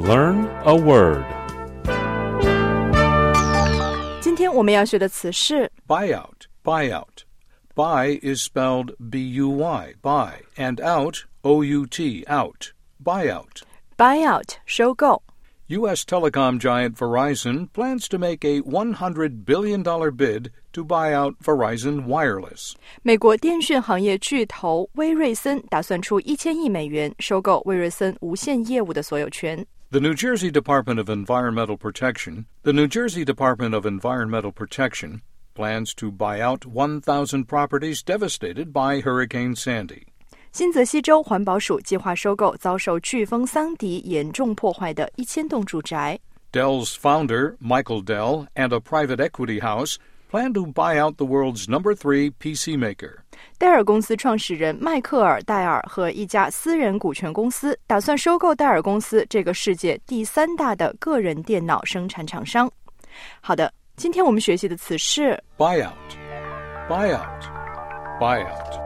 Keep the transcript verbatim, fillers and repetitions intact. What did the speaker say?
Learn a word. 今天我们要学的词是 Buyout, buyout. Buy is spelled B U Y, buy, and out, O U T, out. Buyout. buyout 收购。 U S telecom giant Verizon plans to make a one hundred billion dollars bid to buy out Verizon Wireless. 美国电讯行业巨头威瑞森打算出一千亿美元收购威瑞森无线业务的所有权。 The New Jersey Department of Environmental Protection, the New Jersey Department of Environmental Protection plans to buy out one thousand properties devastated by Hurricane Sandy. 新泽西州环保署计划收购遭受飓风桑迪严重破坏的一千栋住宅。 Dell's founder, Michael Dell, and a private equity house plan to buy out the world's number three P C maker. 戴尔公司创始人迈克尔·戴尔和一家私人股权公司打算收购戴尔公司这个世界第三大的个人电脑生产厂商。好的，今天我们学习的词是 Buyout, buyout, buyout.